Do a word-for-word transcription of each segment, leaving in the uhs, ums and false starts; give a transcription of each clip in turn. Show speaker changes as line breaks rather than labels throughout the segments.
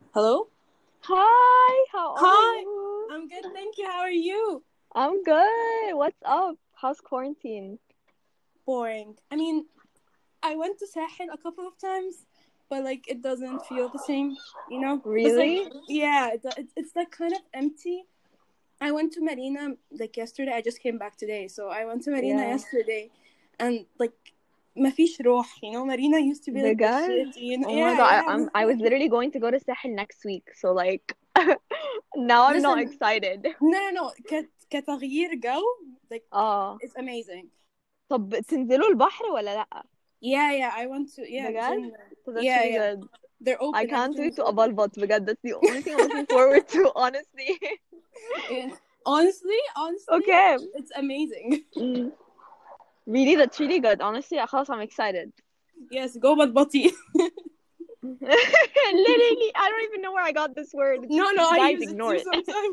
Hello?
Hi, how are
Hi,
you?
I'm good, thank you. How are you?
I'm good. What's up? How's quarantine?
Boring. I mean, I went to Sahel a couple of times, but like it doesn't feel the same, you know? But like,
Really?
yeah, it, it's it's like kind of empty. I went to Marina like yesterday. I just came back today, so I went to Marina
Yeah.
yesterday, and like, ما فيش روح, you know? Marina used to be like the
Bigaz?
shit, you know?
Oh my
Yeah,
God, I,
yeah.
I'm I was literally going to go to Sahel next week, so like now I'm not
Listen,
excited.
no, no, no. ك كتغيير جو, like,
اه
it's amazing.
طب تنزلوا البحر ولا لأ؟
Yeah, yeah. I went to yeah,
بجد؟
Jannah.
So that's
Yeah,
really
yeah.
good.
They're
I
open.
can't wait
Everything's
to
open.
أبلبط بجد. That's the only thing I'm looking forward to, honestly.
Yeah. Honestly, honestly,
Okay.
it's amazing.
Mm. Really, that's really good. Honestly, خلاص I'm excited.
Yes, go Balbati.
Literally, I don't even know where I got this word. It's
No,
just,
no, I
guys,
use it
ignore
too
it.
sometimes.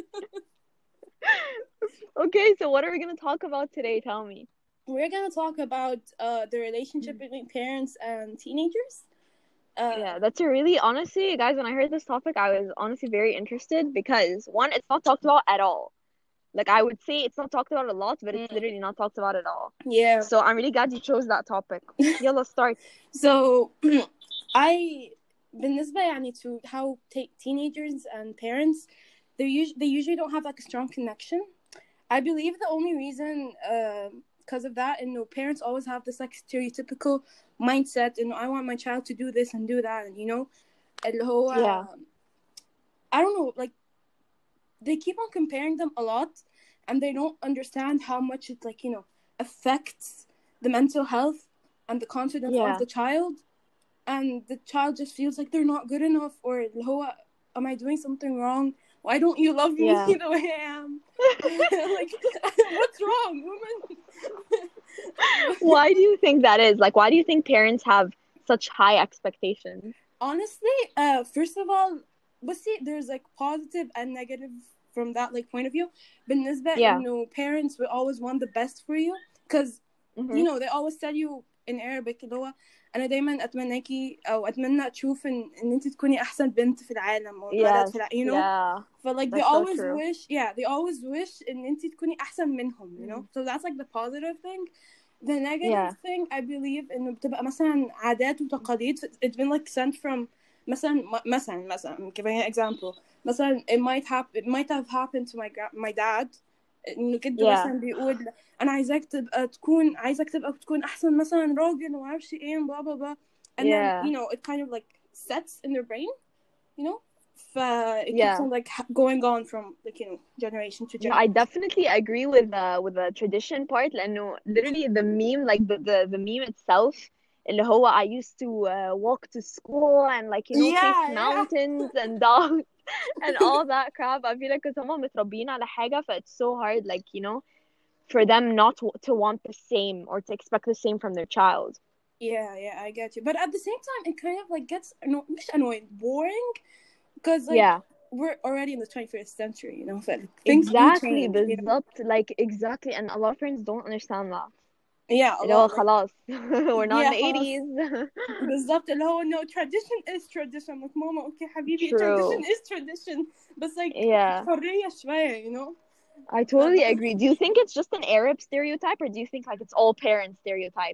Okay, so what are we gonna talk about today? Tell me.
We're gonna talk about uh the relationship between parents and teenagers. Uh,
Yeah, that's a really, honestly, guys, when I heard this topic, I was honestly very interested because one, it's not talked about at all. Like, I would say it's not talked about a lot, but it's
mm,
literally not talked about at all.
yeah.
So I'm really glad you chose that topic. Yeah, let's start.
So, I, بالنسبة يعني to how ta- teenagers and parents, they usually they usually don't have like a strong connection. I believe the only reason, because uh, of that, and you know, parents always have this like stereotypical mindset, and I want my child to do this and do that, and you know, اللي هو,
Yeah,
I don't know, like they keep on comparing them a lot, and they don't understand how much it like you know affects the mental health and the confidence of
yeah,
the child, and the child just feels like they're not good enough, or اللي هو, am I doing something wrong? Why don't you love me
yeah.
the way I am? Like, what's wrong, woman?
Why do you think that is? Like, why do you think parents have such high expectations?
Honestly, uh, first of all, but see, there's like positive and negative from that like point of view. بالنسبة
Yeah.
إنه parents will always want the best for you, because
Mm-hmm.
you know they always tell you in Arabic اللي هو أنا دايما أتمناكي أو أتمنى تشوف إن إن أنت تكوني أحسن بنت في العالم أو اتولد
Yes.
في العالم, you know.
Yeah.
But like they
That's so
always
true.
wish, yeah, they always wish إن أنت تكوني أحسن منهم, you know. So that's like the positive thing. The negative
Yeah.
thing, I believe, إنه بتبقى مثلا عادات وتقاليد. It's been like sent from مثلا مثلا مثلا I'm giving an example. مثلا it might happen it might have happened to my my dad, إنه جده
Yeah.
مثلا بيقول أنا عايزاك تبقى تكون عايزك تبقى تكون أحسن مثلا راجل وما أعرفش إيه blah blah blah, and then
Yeah.
you know it kind of like sets in their brain, you know. ف it keeps
Yeah.
on like going on from like you know generation to
No, I
generation.
definitely agree with the with the tradition part لأنه literally the meme like the the, the meme itself اللي هو I used to uh, walk to school and like you know face
Yeah, yeah.
mountains and dogs and all that crap. I feel like because هم متربيين على حاجة ف it's so hard like you know for them not to, to want the same or to expect the same from their child.
Yeah, yeah, I get you. But at the same time, it kind of like gets anno- مش annoying, boring, because like
Yeah.
we're already in the twenty-first century, you know. So like, things do
Exactly
change, you know.
بالظبط like exactly and a lot of parents don't understand that.
Yeah, a
اللي هو
lot. Like,
خلاص we're not in
yeah,
the
خلاص.
eighties.
بالظبط اللي هو no, tradition is tradition. Like, ماما, okay حبيبي, tradition
True.
is tradition. But like
Yeah.
حرية شوية, you know.
I
But
totally agree. Do you think it's just an Arab stereotype or do you think like it's all parents stereotype?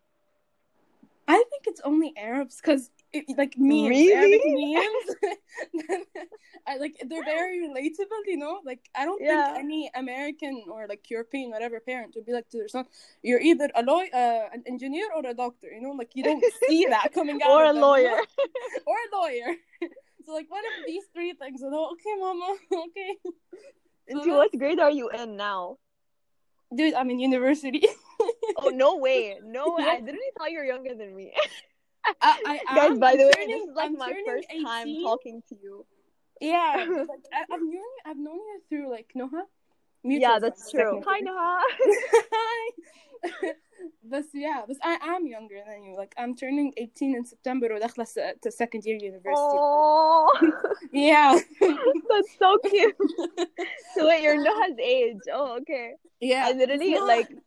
I think it's only Arabs, because like memes,
Really?
Arabic memes, I like they're very relatable, you know. Like I don't think
Yeah.
any American or like European whatever parent would be like to their son, "You're either a lawyer, uh, an engineer, or a doctor." You know, like you don't see that coming out
Or a
of them, you know,
lawyer.
or a lawyer. So like one of these three things, you know. Okay, mama. Okay. So
Into what grade are you in now?
dude, I'm in university.
Oh, no way. No way.
Yeah,
I literally thought you were younger than me.
I, I
Guys,
am.
by
I'm
the way, this
turning.
is like
I'm
my
turning
first time
eighteen.
talking to you.
Yeah, but like I, I've known you, I've known you through like Noha,
Yeah,
mutual
that's
friends
true. Hi,
technically.
Noah.
Hi. But yeah, but I am younger than you. Like I'm turning eighteen in September وداخلة س- to second year university.
Oh,
Yeah.
that's so cute. So wait, you're Noah's age. Oh, okay. I
Yeah. It's
literally
not.
like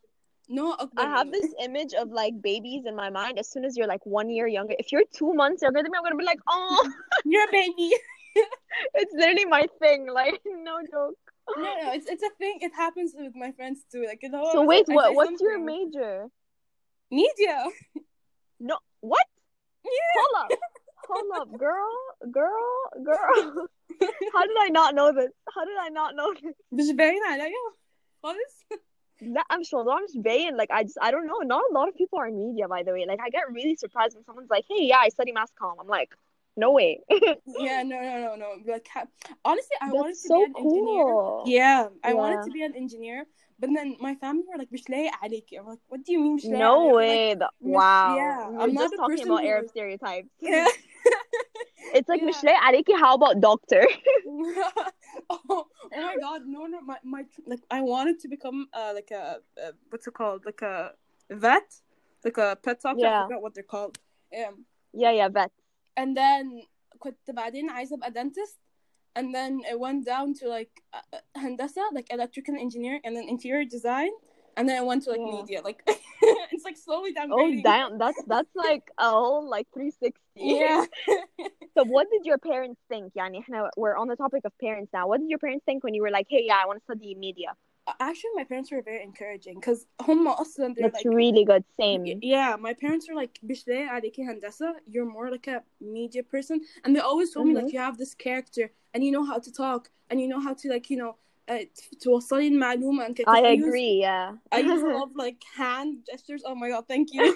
No,
I
أكبر
have
مني.
this image of like babies in my mind. As soon as you're like one year younger, if you're two months younger than me, I'm gonna be like, oh,
You're a baby.
it's literally my thing. Like, no joke.
No, no, it's it's a thing. It happens with my friends too. Like, you know, I
So
was like,
wait,
I
what?
say
What's your
something.
major?
Media.
No, what?
Yeah.
Hold up, hold up, girl, girl, girl. How did I not know this? How did I not know this?
مش باين عليا خالص.
That I'm sure I'm just vain. Like I just I don't know. Not a lot of people are in media, by the way. Like I get really surprised when someone's like, "Hey, yeah, I study mass comm." I'm like, no way.
Yeah, no, no, no, no. Like, ha- honestly, I wanted
That's
to be
so
an engineer.
cool.
Yeah, I wanted
Yeah.
to be an engineer, but then my family were like, "مش لايق عليكي." I'm like, "What do you mean مش لايق
No
عليا?" Like,
way. The,
مش,
wow.
yeah,
We were
I'm not
just
a
talking
person
about
who
Arab
like,
stereotypes.
yeah,
It's like
yeah.
Mishle Aliki, how about doctor?
oh, oh my god, no, no, my, my, like, I wanted to become, uh, like a, uh, what's it called, like a vet, like a pet doctor. I
Yeah.
forgot what they're called. Um,
Yeah, yeah, vet.
and then كنت بعدين عايزة أبقى dentist, and then it went down to like uh, هندسة, like electrical engineer, and then interior design, and then I went to like
Yeah.
media. Like, it's like slowly
Oh
downgrading.
damn, that's that's like a whole like three sixty.
Yeah.
So what did your parents think? Yani, إحنا- we're on the topic of parents now. What did your parents think when you were like, "Hey, yeah, I want to study media"?
Actually, my parents were very encouraging because هم أصلا they're
That's
like,
really good. Same.
yeah, my parents are like, مش لايق عليكي هندسة, you're more like a media person, and they always told me
Mhm.
like, you have this character and you know how to talk and you know how to like, you know, uh, توصلي المعلومة and كده. 'Cause
I
I use
agree. Yeah.
I use a lot of like hand gestures. Oh my god, thank you.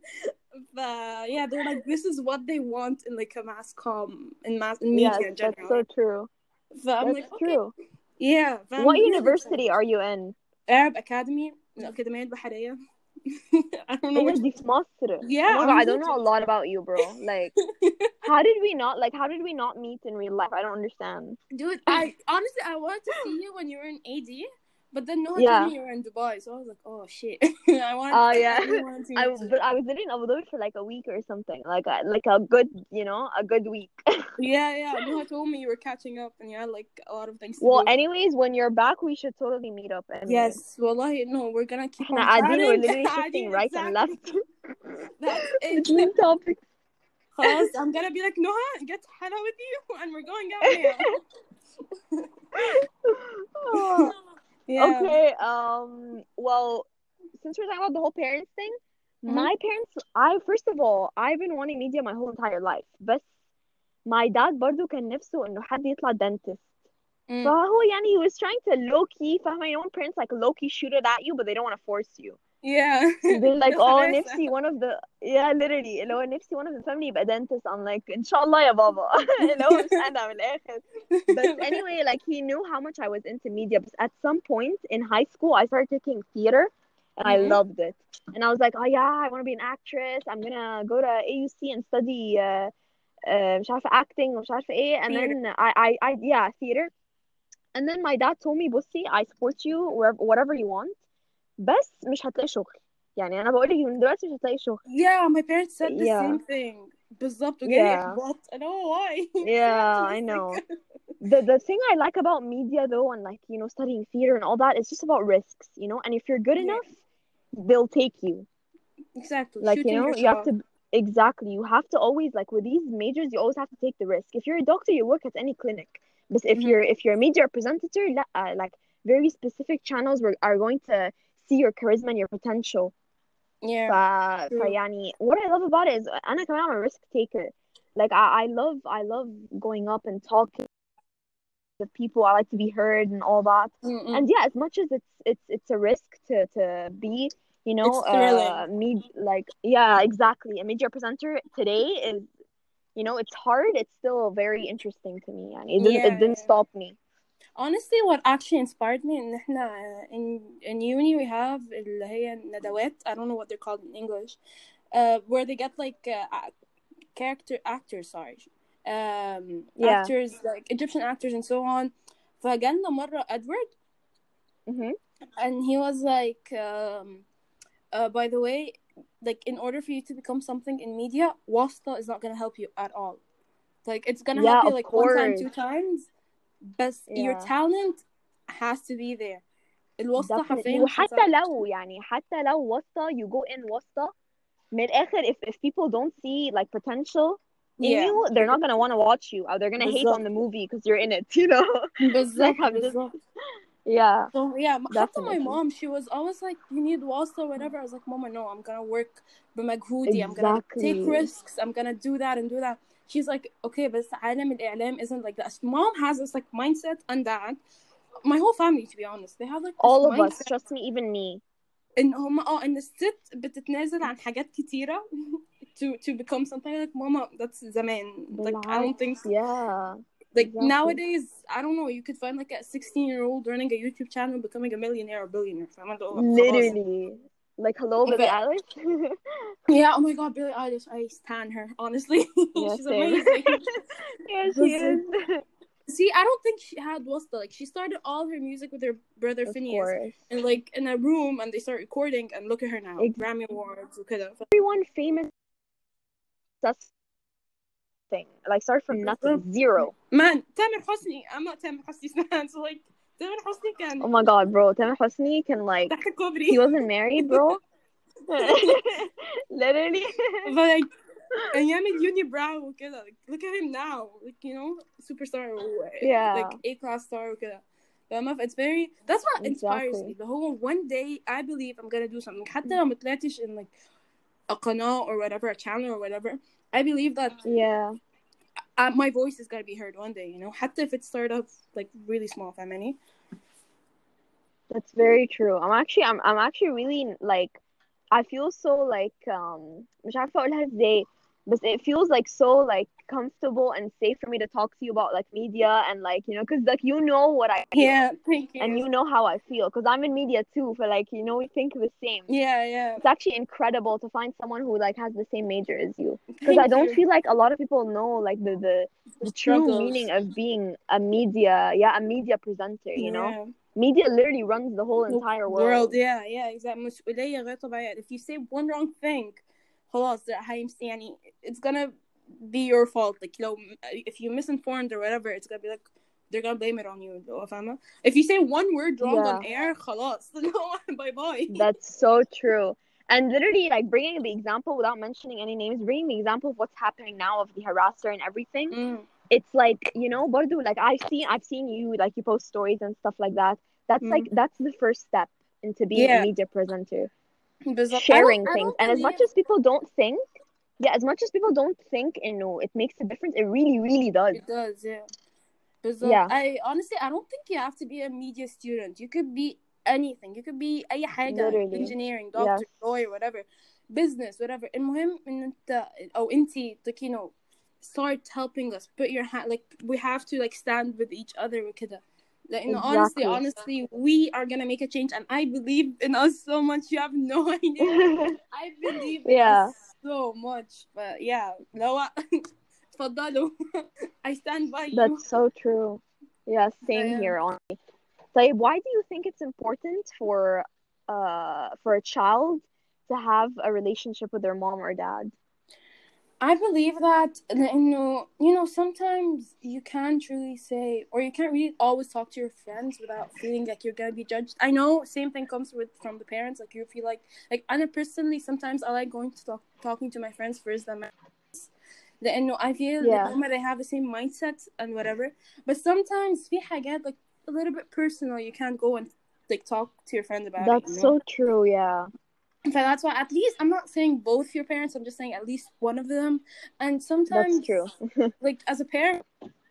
But yeah, they're like, this is what they want in like a mass comm, in mass in media
Yes,
in
that's
general.
so true.
So I'm
That's
like, okay,
true.
yeah. فأنا
What
really
university
excited.
are you in?
Arab Academy, الأكاديمية البحرية. I don't know
إيه ده،
which.
دي في مصر.
Yeah,
Oh my
I'm
god, I don't know a
Egypt.
lot about you, bro. Like, how did we not like? How did we not meet in real life? I don't understand.
Dude, I honestly I wanted to see you when you were in A D, but then Noah
Yeah.
told me you were in Dubai, so I was like, oh shit. I wanted.
Oh
I
yeah.
really wanted to
I
meet you.
but I was living in Abu Dhabi for like a week or something, like a, like a good, you know, a good week.
Yeah, yeah. Noah told me you were catching up and you had like a lot of things to
Well,
do.
anyways, when you're back, we should totally meet up. Anyway.
Yes, wallahi, no, we're gonna keep
إحنا
on
قاعدين, we're
chatting.
literally
قاعدين,
shifting right and
exactly.
left
That's it.
between topics.
خلاص, I'm gonna be like, Noah, get Hannah with you, and we're going out now.
Oh.
Yeah.
Okay. Um. Well, since we're talking about the whole parents thing,
Mhm.
my parents, I first of all, I've been wanting media my whole entire life. But my dad برضو كان نفسه إنه حد يطلع dentist.
Mm.
فهو يعني he was trying to low key, فاهمة, you know, parents like low key shoot it at you, but they don't want to force you.
Yeah.
So they're like,
The
oh,
حماسة.
نفسي one of the, yeah, literally, اللي هو نفسي one of the family يبقى dentist. I'm like, إن شاء الله يا بابا. اللي هو مش أنا من الآخر. But anyway, like he knew how much I was into media. But at some point in high school, I started taking theater, and I
Mhm.
loved it. And I was like, oh yeah, I want to be an actress. I'm gonna go to A U C and study uh, uh, مش عارفة acting ومش عارفة إيه. And
Theater.
then I, I, I, yeah, theater. And then my dad told me, بصي, I support you wherever, whatever you want. بس مش هتلاقي شغل. يعني أنا بقول لك من دلوقتي مش هتلاقي شغل.
Yeah, my parents said the
Yeah.
same thing. بالظبط وجالي
Yeah.
إحباط. I don't know why.
Yeah, I know. The the thing I like about media though, and like, you know, studying theater and all that, it's just about risks, you know. And if you're good
Yeah.
enough, they'll take you.
Exactly.
Like, you
Shooting
know,
your
you have
shot.
to exactly. You have to always, like with these majors, you always have to take the risk. If you're a doctor, you work at any clinic. But if
Mhm.
you're if you're a media representative, لا, uh, like very specific channels were, are going to see your charisma and your potential.
Yeah.
ف,
True.
فيعني, what I love about it is أنا كمان I'm a risk taker. Like I, I love I love going up and talking to people. I like to be heard and all that.
Mm-mm.
And yeah, as much as it's it's it's a risk to to be, you know,
It's thrilling.
uh me like yeah, exactly. A media presenter today is, you know, it's hard. It's still very interesting to me. And it didn't
Yeah,
it didn't
yeah.
stop me.
Honestly, what actually inspired me إن إحنا in in uni we have اللي هي ندوات. I don't know what they're called in English. Uh, where they get like uh, character actors, sorry. Um,
Yeah.
actors like Egyptian actors and so on. فجالنا مرة Edward,
Mm-hmm.
and he was like, um, uh, by the way, like in order for you to become something in media, WASTA is not gonna help you at all. Like it's gonna
Yeah,
help you
of
like one time,
course.
two times, but your
Yeah.
talent has to be there. الواسطة
definitely.
حرفيا مش
وحتى
هتساعدك.
لو يعني حتى لو واسطة you go in واسطة من الآخر if if people don't see like potential in
yeah
you they're not gonna want to watch you or they're gonna hate on
بالظبط
the movie because you're in it you know. Like
بالظبط
I'm just
بالظبط.
yeah
So yeah, حتى my
definitely
mom, she was always like, you need واسطة or whatever. I was like, Mama, no, I'm gonna work بمجهودي. I'm gonna like, take
exactly
risks. I'm gonna do that and do that. She's like, okay, بس عالم الإعلام isn't like that. Mom has this like mindset, and dad, my whole family, to be honest, they have like this
all of us
mindset
trust me even me
إن هم اه إن الست بتتنازل عن حاجات كتيرة to to become something. Like, Mama, that's زمان. Like, I don't
بالعكس
think
yeah
like
exactly
nowadays, I don't know, you could find like a sixteen year old running a YouTube channel becoming a millionaire or billionaire. فاهمة اللي هو خلاص.
literally like hello Billie
But
Eilish
yeah, oh my god, Billie Eilish, I stan her, honestly.
yeah
She's
same
amazing.
yeah she
But,
is
see, I don't think she had wasta. Like, she started all her music with her brother
of
Phineas
course
and like in a room, and they start recording, and look at her now,
Ex-
Grammy Awards وكده.
everyone famous thing like start from nothing zero
Man, Tamer Hosni, I'm not Tamer Hosni's fan, so like Tamer Hosni can
oh my god bro Tamer Hosni can like
تحت الكوبري.
he wasn't married bro literally
But like أيام اليوني براو وكده, like look at him now, like, you know, superstar,
yeah
like A class star وكده. فاهمة؟ It's very, that's what inspires
exactly
me. The whole one day I believe I'm gonna do something. حتى لو ما طلعتش in like a قناة or whatever, a channel or whatever. I believe that
yeah
uh, my voice is gonna be heard one day, you know. حتى if it started off like really small, فاهماني?
that's very true I'm actually I'm I'm actually really like I feel so like um مش عارفة أقولها إزاي but it feels like so like comfortable and safe for me to talk to you about like media and like you know because like you know what I feel
Yeah, thank you.
and you know how I feel because I'm in media too for like you know we think the same
Yeah, yeah.
it's actually incredible to find someone who like has the same major as you because
Thank
I don't
you.
feel like a lot of people know like the the, the true
Struggles.
meaning of being a media yeah a media presenter you know
Yeah.
media literally runs the whole entire world
world yeah yeah exactly. مسؤولية غير طبيعية. If you say one wrong thing خلاص ده هيمس يعني it's gonna be your fault. Like, you know, if you misinformed or whatever, it's gonna be like they're gonna blame it on you. فاهمة? If you say one word wrong
yeah
on air خلاص bye bye.
that's so true and literally like bringing the example without mentioning any names bringing the example of what's happening now of the harasser and everything
Mm.
it's like you know برضو like I've seen I've seen you like you post stories and stuff like that that's
Mm.
like that's the first step into being
Yeah.
a media presenter
بالظبط.
sharing
I don't, I
things
don't
and as much
believe
as people don't think yeah as much as people don't think you know it makes a difference it really really does
it does yeah. بالظبط.
yeah
I honestly I don't think you have to be a media student. You could be anything. You could be أي حاجة,
literally
engineering, doctor,
yes
lawyer, whatever, business, whatever. المهم إن أنت أو أنتي like, you know, start helping us. Put your hand, like, we have to like stand with each other وكده. Like, you know, honestly,
exactly
honestly, we are gonna make a change, and I believe in us so much. You have no idea. I believe in
yeah
us so much. But yeah, لو تفضلوا. I stand by you.
that's so true yeah same
Yeah.
here honestly طيب why do you think it's important for uh for a child to have a relationship with their mom or dad
I believe that, لأنه, you know, sometimes you can't really say, or you can't really always talk to your friends without feeling like you're gonna be judged. I know same thing comes with from the parents. Like, you feel like, like I personally sometimes I like going to talk, talking to my friends first than my parents. لأنه I feel
yeah
like they have the same mindset and whatever. But sometimes في حاجات like a little bit personal, you can't go and like talk to your friend about
that's
it. You know?
so true yeah
So that's why, at least, I'm not saying both your parents, I'm just saying at least one of them. And sometimes,
that's true
like, as a parent,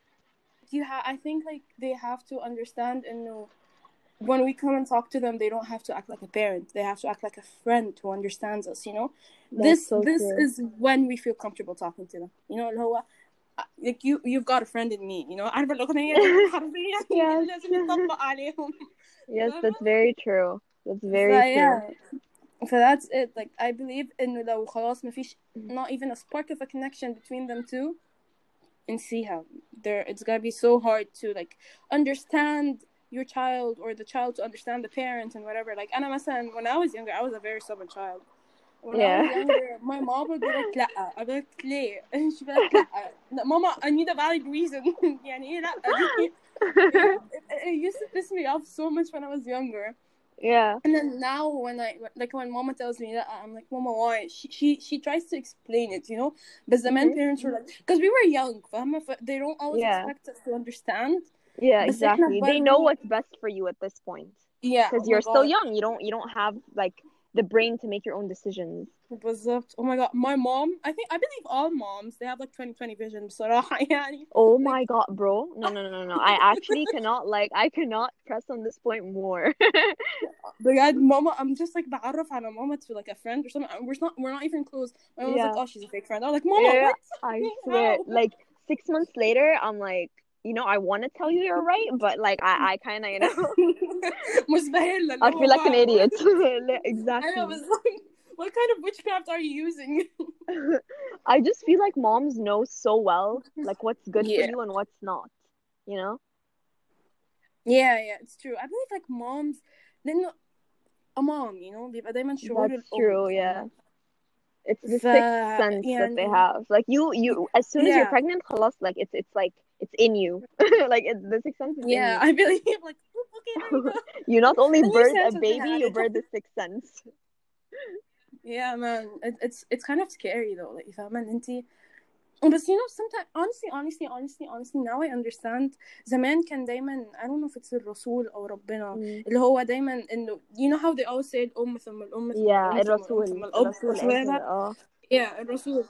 you have, I think, like, they have to understand and know when we come and talk to them, they don't have to act like a parent. They have to act like a friend who understands us, you know?
that's
This
so
this
true
is when we feel comfortable talking to them. You know, اللي هو, like, you, you've got a friend in me, you know? عارفة الأغنية دي حرفيا
yes
لازم يطبق عليهم.
yes that's very true that's very
So,
true
yeah. So that's it. Like, I believe إنه لو خلاص ما فيش not even a spark of a connection between them two, and see how there it's gonna be so hard to like understand your child or the child to understand the parent and whatever. Like أنا مثلا when I was younger, I was a very stubborn child. When I
yeah
was younger, my mom would be like لا. I'd be like ليه? And she'd be like لا. لا ماما, I need a valid reason. يعني إيه لا دي? It, it used to piss me off so much when I was younger.
Yeah.
And then now when I like when mama tells me that, I'm like, Mama, why? She she, she tries to explain it, you know. But the men
Mm-hmm.
parents were like, because we were young, فاهمة? They don't always
Yeah.
expect us to understand.
Yeah,
بس احنا
exactly. They know
برضو
what's best for you at this point.
yeah,
Because
oh my
you're still
god.
young. You don't you don't have like the brain to make your own decisions.
بالظبط. Oh my god, my mom, I think I believe all moms they have like twenty twenty vision بصراحة يعني.
Oh
Like
my god, bro. No, no, no, no, no. I actually cannot like I cannot press on this point more.
بجد ماما, I'm just like بعرف على ماما to like a friend or something. We're not we're not even close. My mom was like,
Yeah.
oh, she's a fake friend. I'm like, Mama,
Yeah,
what?
I swear.
How?
Like six months later, I'm like, you know, I want to tell you you're right, but like I, I kind of, you know,
مستحيل اللي
I
هو
feel like an
wow.
idiot.
I
Exactly.
know, but like, what kind of witchcraft are you using?
I just feel like moms know so well, like what's good for
Yeah.
you and what's not, you know?
Yeah, yeah, it's true. I believe like moms, لأنه a mom, you know, بيبقى دايما شعور
That's
الأم,
true, yeah.
فاهمة؟
It's the
ف
sixth sense that they
يعني
have. Like you, you, as soon as you're
yeah,
pregnant, خلاص, like it's, it's like it's in you. Like it's the sixth sense is in
yeah,
you.
I believe like "Oop, okay, there you go."
You not only
Then you
birth
said
a
something
baby,
at
you
it.
birth the sixth sense.
Yeah, man, it, it's it's kind of scary though, like فاهمة إن انتي. But you know, sometimes honestly, honestly, honestly, honestly, now I understand. زمان كان دايما, I don't know if it's الرسول أو ربنا,
Mm.
اللي هو دايما إنه, you know how they always say الأم ثم الأم ثم
Yeah,
الأم ثم الأم
الرسول
ثم الأب
الرسول
or something like
آخر
that.
اه.
Yeah, الرسول.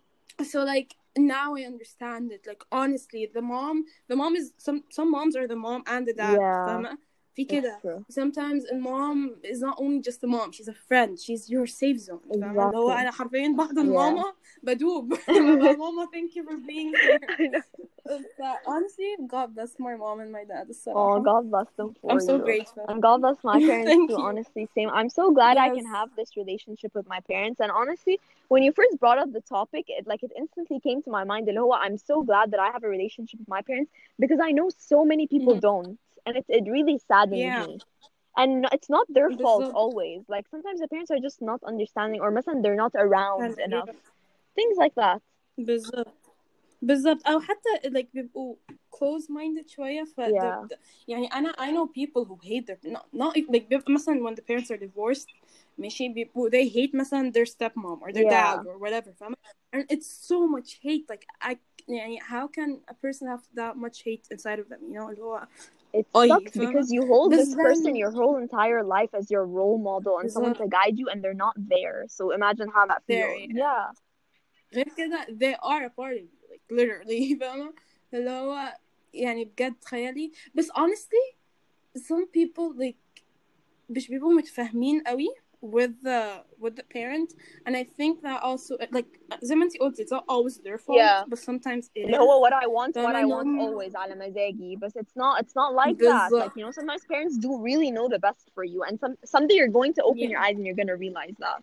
So like now I understand it. Like honestly, the mom, the mom is some some moms are the mom and the dad.
Yeah,
فاهمة؟ في
it's
كده.
true.
Sometimes a mom is not only just a mom, she's a friend. She's your safe zone. فاهمة؟ اللي هو
Exactly.
أنا حرفيا بعد
Yeah.
الماما بدوب. ببقى ماما, thank you for being here.
I know.
But honestly, God bless my mom and my dad.
Oh,
الصراحة.
God bless them for
I'm so
you.
grateful.
And God bless my parents
Thank
too,
you.
honestly, same. I'm so glad I can
Yes.
have this relationship with my parents. And honestly, when you first brought up the topic, it like it instantly came to my mind, اللي هو I'm so glad that I have a relationship with my parents because I know so many people
Mhm.
don't. And it, it really saddens
Yeah.
me. And it's not their fault
بالظبط.
always. Like sometimes the parents are just not understanding or مثلا they're not around
Yeah.
enough. Things like that.
بالظبط. بالظبط. أو حتى like بيبقوا close minded شوية. ف
Yeah.
the- يعني أنا I know people who hate their not not like بيبقى مثلا when the parents are divorced ماشي بيبقوا they hate مثلا their stepmom or their
Yeah.
dad or whatever فاهمة. And it's so much hate. Like I يعني how can a person have that much hate inside of them, you know, اللي هو
It
أي
sucks
فاهمة.
because you hold
But
this person
then
your whole entire life as your role model and someone
بالظبط.
to guide you and they're not there. So imagine how that
There,
feels.
yeah.
Yeah.
غير كده they are a part of you, like literally. فاهمة اللي هو يعني بجد تخيلي. بس honestly some people like مش بيبقوا متفاهمين قوي with the with the parent, and I think that also like زي ما انتي قلتي it's not always their fault.
Yeah.
But sometimes it
اللي
is.
هو what I want, what
فاهمة
I want
إنهم
always على مزاجي. But it's not it's not like that.
بالظبط.
Like, you know, sometimes parents do really know the best for you. And some someday you're going to open
Yeah.
your eyes and you're going to realize that.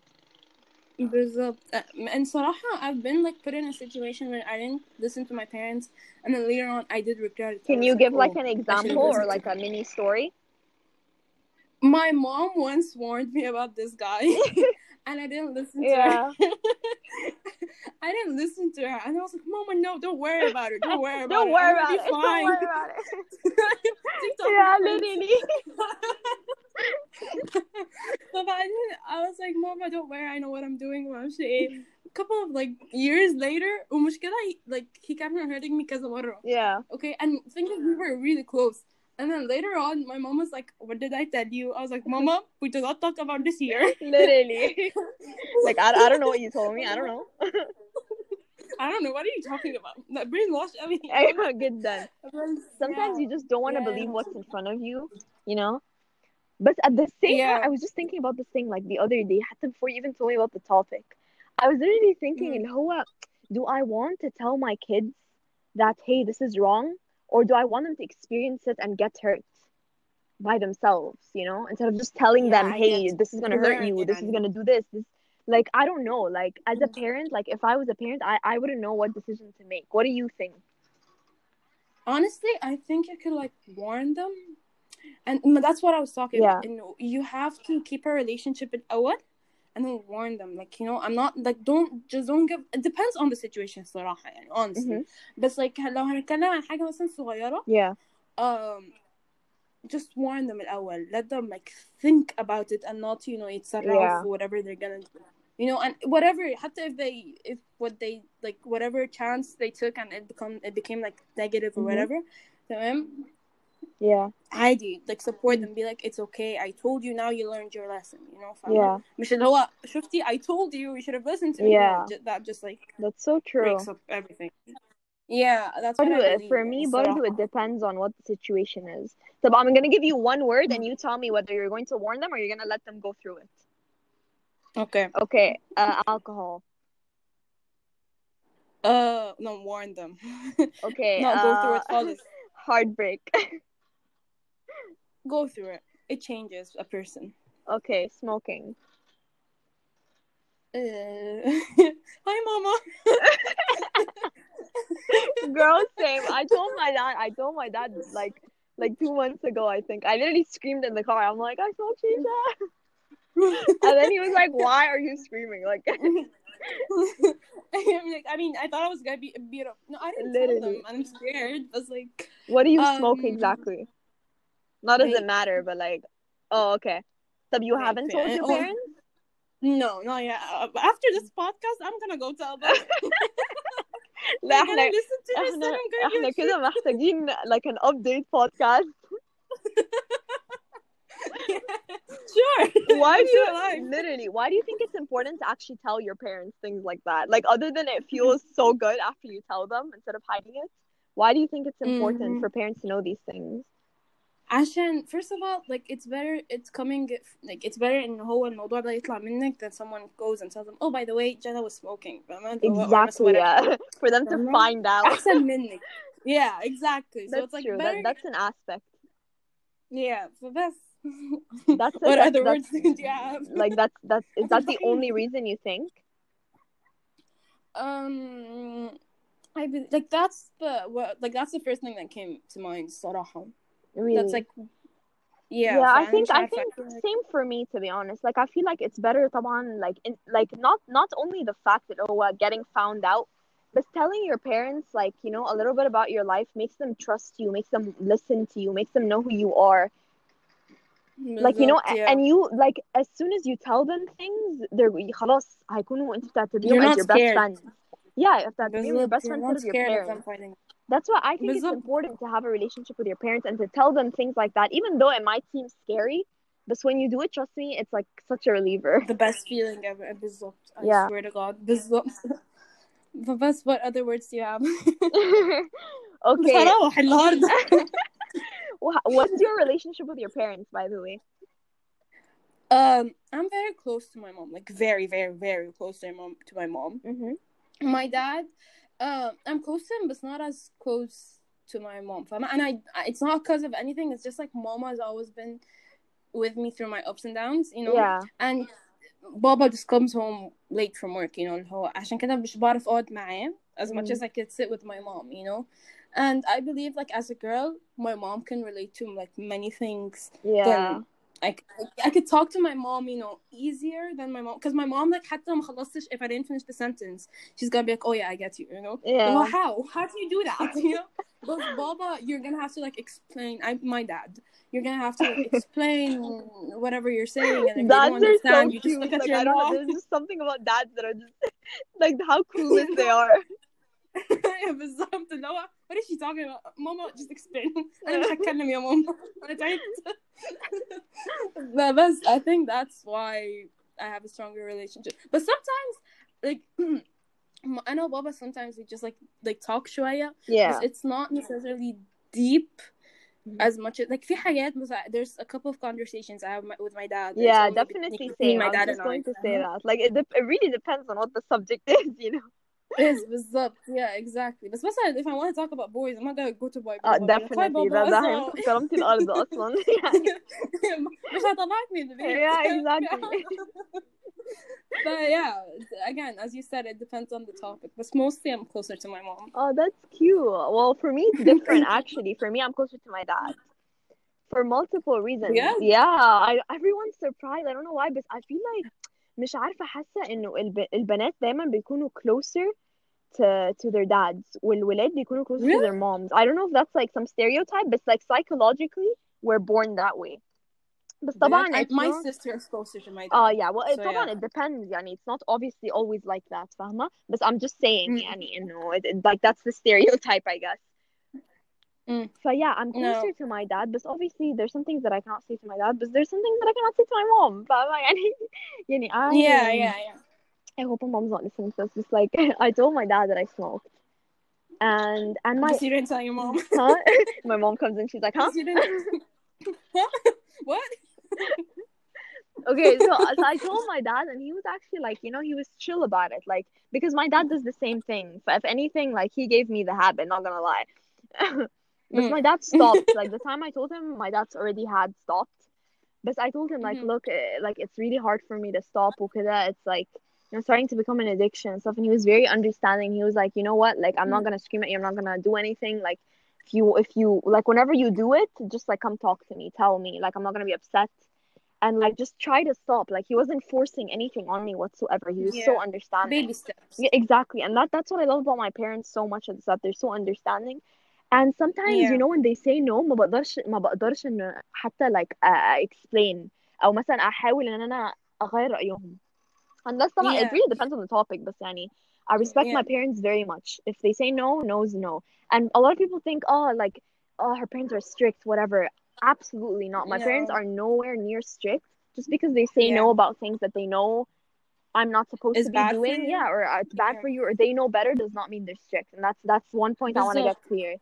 بالظبط. And صراحة I've been like put in a situation where I didn't listen to my parents, and then later on I did regret it. I
Can
was
you
like,
give like
oh,
an
I should
example
have
or
listened
like
to
a mini story?
My mom once warned me about this guy, and I didn't listen to
Yeah.
her. I didn't listen to her, and I was like, Mama, no, don't worry about it. Don't worry about
Don't
it.
worry
I'm
about
gonna
it.
be
Don't
fine.
worry about it.
TikTok
Yeah,
reference.
literally.
فبعدين I was like, Mama, don't worry. I know what I'm doing. ومعرفش ايه. A couple of like years later, ومشكلة like he kept on hurting me كذا مرة.
Yeah.
Okay, and thinking we were really close. And then later on, my mom was like, what did I tell you? I was like, Mama, we do not talk about this here.
Literally. Like, I, I don't know what you told me. I don't know.
I don't know. What are you talking about? That brainwash everything.
I get done. Sometimes
Yeah.
you just don't want to
Yeah.
believe what's in front of you, you know? But at the same
Yeah.
time, I was just thinking about this thing like the other day, حتى before you even told me about the topic. I was literally thinking,
Mm.
اللي هو, do I want to tell my kids that, hey, this is wrong? Or do I want them to experience it and get hurt by themselves, you know? Instead of just telling
Yeah,
them,
I
hey,
get
this is going to hurt
learn,
you, this is
يعني.
going to do this, this. Like, I don't know. Like, as a parent, like, if I was a parent, I, I wouldn't know what decision to make. What do you think?
Honestly, I think you could like warn them, and that's what I was talking
Yeah.
about. And you have to keep a relationship with أول, and then warn them. Like, you know, I'm not like don't just don't give. It depends on the situation صراحة يعني honestly.
Mm-hmm.
But like لو هنتكلم عن حاجة مثلا صغيرة.
Yeah.
Um. just warn them الأول. Let them like think about it and not, you know, يتسرعوا
Yeah.
في whatever they're gonna do. You know, and whatever, حتى if they, if what they, like, whatever chance they took and it become, it became like negative or
Mhm.
whatever, تمام,
Yeah.
عادي, like support them, be like, it's okay, I told you, now you learned your lesson, you know, فاهمة؟
Yeah.
مش اللي هو شفتي, I told you, you should have listened to me.
Yeah.
No, ju- that just like
That's so true.
breaks up everything. Yeah, that's what I
برضو
believe.
for
يعني
me برضو
الصراحة.
it depends on what the situation is. So I'm gonna give you one word and you tell me whether you're going to warn them or you're gonna let them go through it.
Okay.
Okay. Uh, alcohol.
Uh, no, warn them.
Okay.
No, go through
uh,
it خالص.
Heartbreak.
Go through it. It changes a person.
Okay. Smoking.
Uh, hi, mama.
Girl, same. I told my dad. I told my dad like like two months ago. I think I literally screamed in the car. I'm like, I smoke shisha, and then he was like, "Why are you screaming?" Like,
I'm like, I mean, I thought I was gonna be beat up. No, I didn't
literally.
tell them. I'm scared. I was like,
What do you
um,
smoke exactly? Not does it
vape.
matter, but like, oh, okay. So you
Vape,
haven't
yeah.
told your
Oh,
parents?
no, no, yeah. Uh, After this podcast, I'm gonna go tell them.
لا
They're gonna
احنا
listen to this and
احنا
I'm gonna
احنا
be
كده محتاجين like an update podcast.
Sure.
Why
I'm
do
still
you
alive.
literally? Why do you think it's important to actually tell your parents things like that? Like, other than it feels so good after you tell them instead of hiding it. Why do you think it's important
Mhm.
for parents to know these things?
عشان first of all, like, it's better, it's coming, like, it's better إن هو الموضوع ده يطلع منك than someone goes and tells them, oh, by the way, Jenna was smoking, فاهمة؟ or
Exactly,
whatever.
yeah. For them to
فاهمة؟
find out.
أحسن منك. Yeah, exactly. So
That's
it's like
true.
better.
That that's an aspect.
Yeah, so that's.
That's
What
that's,
other
that's,
words do you have?
like that's that's is that the
الطحين.
only reason you think?
Um, I be, like that's the what like that's the first thing that came to mind. صراحة.
Really?
That's like. Yeah,
Yeah, I
فأنا
think
مش
I
عارفة.
think same for me, to be honest. Like, I feel like it's better طبعا like in like not not only the fact that oh uh, getting found out, but telling your parents like, you know, a little bit about your life makes them trust you, makes them listen to you, makes them know who you are. Like, you know,
بالظبط,
a-
yeah.
and you like as soon as you tell them things, they're خلاص هيكونوا انت بتعتبريهم
You're
as
not
your best
scared.
friends. Yeah, if بتعتبريهم your
بالظبط,
best
you're
friends
not
instead of your
scared of them
parents.
fighting.
That's why I think it's
بالظبط.
important to have a relationship with your parents and to tell them things like that, even though it might seem scary. But when you do it, trust me, it's like such a reliever.
The best feeling ever. بالظبط. I
Yeah.
swear to God. بالظبط. The best. What other words do you have?
Okay.
بصراحة النهاردة.
Wha- What's your relationship with your parents, by the way?
Um, I'm very close to my mom. Like very, very, very close to my mom. To my mom.
Mm-hmm.
My dad, um, I'm close to him, but it's not as close to my mom. And I, it's not because of anything. It's just like mama has always been with me through my ups and downs, you know.
Yeah.
And Baba just comes home late from work, you know. اللي هو عشان كده مش بعرف أقعد معاه as much as I could sit with my mom, you know. And I believe like as a girl, my mom can relate to like many things.
Yeah.
Than, like I could talk to my mom, you know, easier than my mom, because my mom like حتى ما خلصتش, if I didn't finish the sentence, she's gonna be like, oh yeah, I get you, you know.
Yeah.
Well, how how do you do that, you know? But Baba, you're gonna have to like explain. I my dad, you're gonna have to like explain whatever you're saying, and if they don't
Dads are so
understand, you just
cute.
look at
Like,
your
I don't know,
mom.
there's just something about dads that are just like how clueless they are.
بالظبط, اللي هو what is she talking about? Mama, just explain. أنا مش هتكلم يا ماما. أنا تعبت. But that's, I think that's why I have a stronger relationship. But sometimes, like, I know Baba, sometimes we just like like talk شوية.
Yeah.
But it's not necessarily deep as much as like في حاجات, there's a couple of conversations I have my, with my dad.
Yeah, definitely same. I was just going to say that. Like, it, de- it really depends on what the subject is, you know.
Is بالظبط, yeah, exactly. بس مثلا if I want to talk about boys, I'm not gonna go to boy.
Uh,
Baba.
definitely. ده ده هينقذ كرامتي الأرض أصلا.
مش هطلعك من البيت.
Yeah, exactly.
But yeah, again, as you said, it depends on the topic. But mostly I'm closer to my mom.
Oh, that's cute. Well, for me, it's different, actually. For me, I'm closer to my dad. For multiple reasons.
Yeah?
Yeah. I, everyone's surprised. I don't know why, but I feel like مش عارفة حاسة إنه الب- البنات دايما بيكونوا closer to to their dads والولاد بيكونوا closer
Really?
to their moms. I don't know if that's like some stereotype, but like psychologically, were born that way. بس طبعا
I,
it's
my
not
sister is closer to my dad.
اه yeah well
So
طبعا
yeah.
it depends يعني it's not obviously always like that فاهمة بس I'm just saying
Mm.
يعني إنه it, it, like that's the stereotype I guess.
Mm.
So yeah, I'm closer
No.
to my dad, but obviously there's some things that I cannot say to my dad, but there's some things that I cannot say to my mom. But يعني, يعني I
Yeah,
um,
yeah, yeah.
I hope my mom's not listening to this. Just like I told my dad that I smoked, and and my
Just you didn't tell your mom.
huh? My mom comes in, she's like, huh?
Just you didn't. What?
Okay, so so I told my dad, and he was actually like, you know, he was chill about it, like because my dad does the same thing. So if anything, like he gave me the habit. Not gonna lie. But
Mm.
my dad stopped. Like the time I told him, my dad's already had stopped. But I told him like,
Mhm.
look, uh, like it's really hard for me to stop وكده. It's like you know starting to become an addiction and stuff. And he was very understanding. He was like, you know what? Like I'm not gonna scream at you. I'm not gonna do anything. Like if you if you like whenever you do it, just like come talk to me. Tell me. Like I'm not gonna be upset. And like just try to stop. Like he wasn't forcing anything on me whatsoever. He was so
Yeah.
understanding.
Baby steps.
Yeah, exactly. And that that's what I love about my parents so much is that they're so understanding. And sometimes you
Yeah.
know when they say no ما بقدرش ما بقدرش إنه حتى like uh, explain أو مثلا أحاول إن أنا أغير رأيهم. Unless طبعا it
Yeah.
really depends on the topic بس يعني I respect
Yeah.
my parents very much. If they say no, no is no. And a lot of people think, oh, like, oh, her parents are strict, whatever. Absolutely not. My parents
No.
are nowhere near strict. Just because they say
Yeah.
no about things that they know I'm not supposed
It's
to be
bad for
doing,
you.
yeah, or uh, it's bad
Yeah.
for you, or they know better does not mean they're strict. And that's that's one point I want to get
بالظبط.
clear.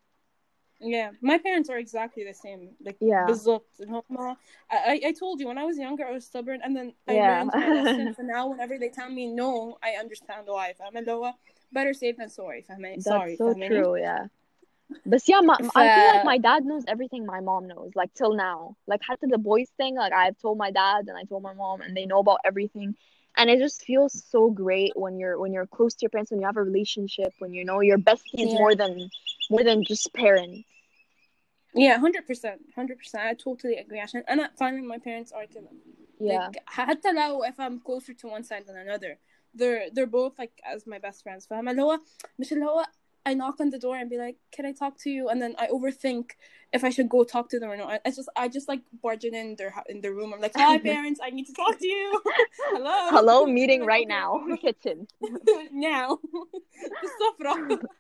Yeah, my parents are exactly the same. Like
Yeah.
بالظبط. هما- I I told you when I was younger I was stubborn and then I
Yeah.
learned my lesson. So now whenever they tell me no, I understand why. فاهمة اللي هو better safe than sorry. فاهمة
That's
sorry.
so
فاهماني؟
true, yeah. But yeah, my,
ف
I feel like my dad knows everything my mom knows, like till now. Like حتى the boys thing, like I've told my dad and I told my mom and they know about everything. And it just feels so great when you're when you're close to your parents, when you have a relationship, when you know your besties
yeah.
more than more than just parents.
Yeah, one hundred percent. one hundred percent. I totally agree. عشان أنا finally my parents are كده.
Yeah.
Like حتى لو if I'm closer to one side than another, they're they're both like as my best friends. فاهمة اللي هو مش اللي هو I knock on the door and be like, can I talk to you? And then I overthink if I should go talk to them or not. I just I just like barging in their in their room. I'm like, hi parents, I need to talk to you. Hello.
Hello, meeting
like,
right
okay.
now. Kitchen.
now. بالصفرة.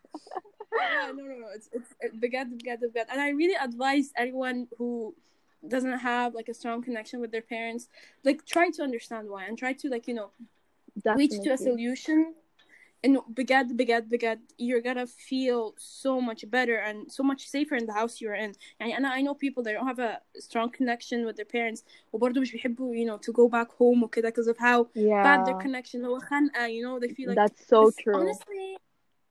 Yeah, no, no, no. It's it's it, بجد بجد بجد. And I really advise anyone who doesn't have like a strong connection with their parents, like try to understand why and try to like you know
Definitely.
reach to a solution. And بجد بجد بجد you're gonna feel so much better and so much safer in the house you're in. يعني أنا I know people that don't have a strong connection with their parents وبرضه مش بيحبوا you know to go back home وكده because of how
Yeah.
bad their connection هو خنقة you know they feel like
That's so
بس
true.
honestly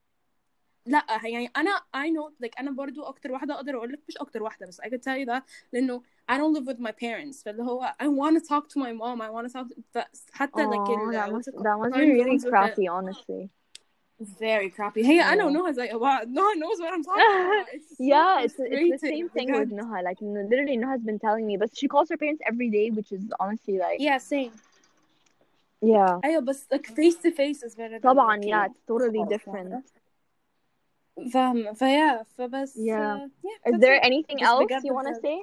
لا يعني أنا I know like أنا برضو أكتر واحدة أقدر أقول لك مش أكتر واحدة بس I could tell you that لأنه I don't live with my parents فاللي هو I want to talk to my mom I want to talk to, حتى
Oh,
like ال,
that
what's
must
it called?
that must be
Time
really
zones with
crappy,
the,
honestly.
very crappy. هي
Yeah.
أنا ونهى زي بعض. Noha knows what I'm talking about. It's so
Yeah, it's
frustrating.
it's the same thing with Noha. Like literally, Noha's been telling me, but she calls her parents every day, which is honestly like
Yeah, same.
yeah.
أيوة بس like face to face is better than
طبعا,
like, you
yeah,
know,
it's totally
calls,
different.
فاهمة فيا فبس
Yeah.
uh, yeah
Is
that's
there
it.
anything
بس
else
بجد
you want to
بجد.
say?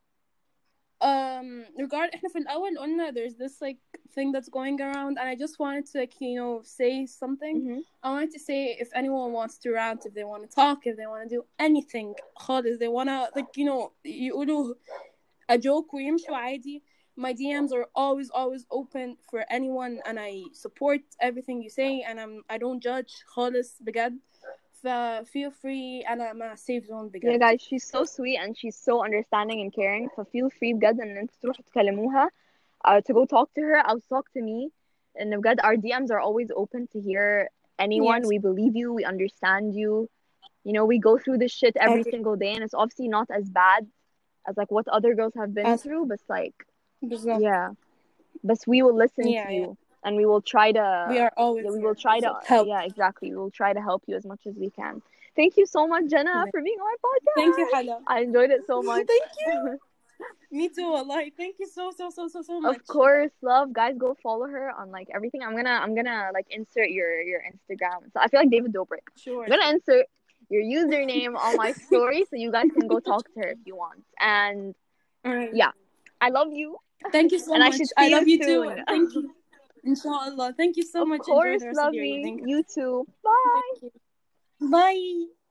Um, regard احنا في الأول قلنا there's this like thing that's going around and I just wanted to like you know say something.
Mm-hmm.
I wanted to say if anyone wants to rant, if they want to talk, if they want to do anything خالص, they want to like you know يقولوا a joke ويمشوا عادي. My D Ms are always always open for anyone and I support everything you say and I'm I don't judge خالص بجد. ف feel free أنا ما safe zone بجد.
Yeah, guys, she's so sweet and she's so understanding and caring. So feel free بجد إن انتوا تروحوا تكلموها, uh, to go talk to her. I'll talk to me. And بجد, our D Ms are always open to hear anyone.
Yes.
We believe you. We understand you. You know, we go through this shit every
Every-
single day, and it's obviously not as bad as like what other girls have been
As-
through. But like,
بالظبط.
yeah, but we will listen
Yeah,
to
yeah.
you, and we will try to.
We are always
Yeah, we
here.
will try to
So help.
Yeah, exactly. We will try to help you as much as we can. Thank you so much, Jenna,
Yeah.
for being on my podcast.
Thank you, Hala.
I enjoyed it so much.
Thank you. Me too, wallahi. Thank you so so so so so much.
Of course, love, guys, go follow her on like everything. I'm gonna I'm gonna like insert your your Instagram. So I feel like David Dobrik.
Sure.
I'm gonna insert your username on my story so you guys can go talk to her if you want. And
All right.
yeah, I love you.
Thank you so
And I
much.
should see
I love
you
you
soon.
too. Thank you. Inshallah. Thank you so
Of
much. Enjoy
course,
the rest of
love
your
me.
evening.
You too. Bye.
Thank you. Bye.